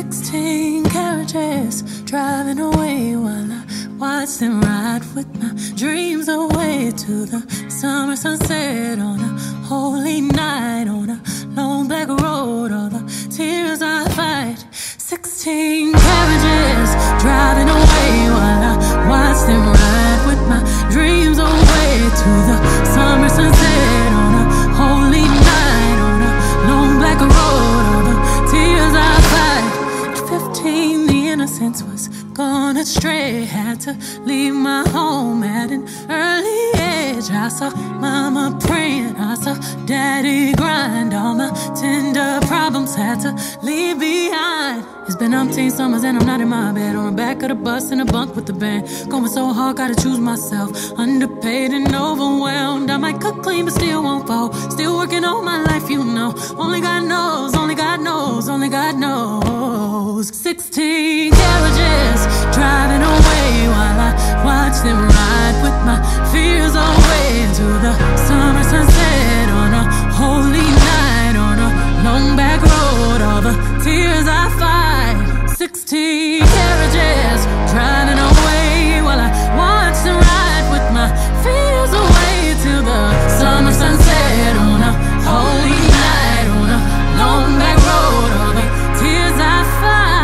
16 carriages driving away while I watch them ride with my dreams away to the summer sunset on a holy night on a long black road. All the tears I fight. 16 carriages driving away while I watch them ride with my dreams away to the summer sunset on a holy night on a long black road. All the tears I fight. At 15, the innocence was gone astray. Had to leave my home at an early age. I saw mama praying, I saw daddy grind. All my tender problems had to leave behind. It's been umpteen summers and I'm not in my bed, on the back of the bus in a bunk with the band. Going so hard, gotta choose myself. Underpaid and overwhelmed. I might cook clean but still won't fall. Still working all my life, you know. Only God knows, only God knows, only God knows. 16 carriages driving away while I watch them ride with my fears away to the summer sunset on a holy night on a long back road. All the tears I fight. 16 carriages driving away while I watch them ride with my fears away to the summer sunset on a holy night on a long back road. All the tears I fight.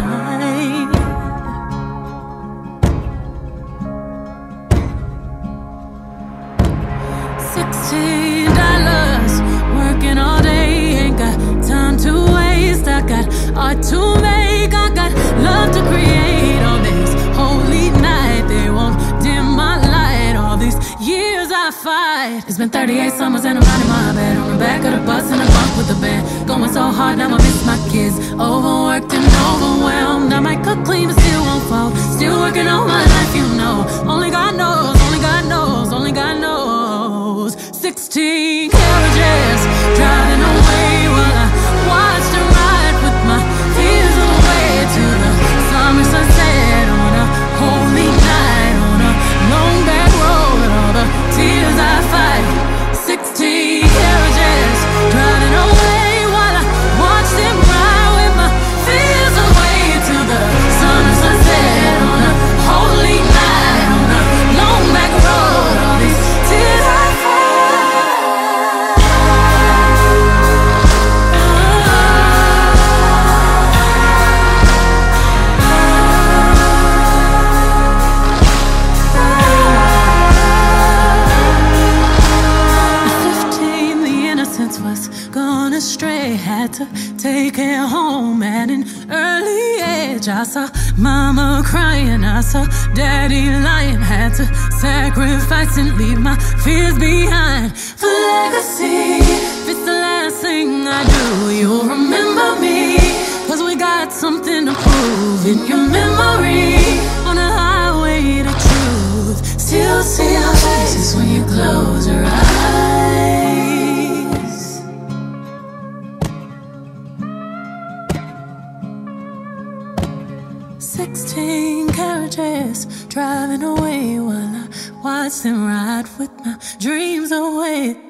$16 working all day, ain't got time to waste. I got art to make, I got love to create. On this holy night, they won't dim my light. All these years I fight. It's been 38 summers and I'm not in my bed, on the back of the bus in a bunk with the band. Going so hard, now I miss my kids. Overworked and overwhelmed. I might cook clean but still won't fall. Still working all my life, you know. Only God knows, only God knows, only God knows. 16 carriages driving away while I watch them ride with my fears away to the summer sunset on a holy night on a long back road. All the tears I fight. 16 carriages driving away while I watch them ride with my fears away to the summer sunset on a holy night on a long back road. All these tears I fight. Was gone astray, had to take it home at an early age. I saw mama crying, I saw daddy lying. Had to sacrifice and leave my fears behind for legacy. If it's the last thing I do, you'll remember me, 'cause we got something to prove in your memory. On a highway to truth, still see our faces when you close your eyes. 16 carriages driving away while I watch them ride with my dreams away.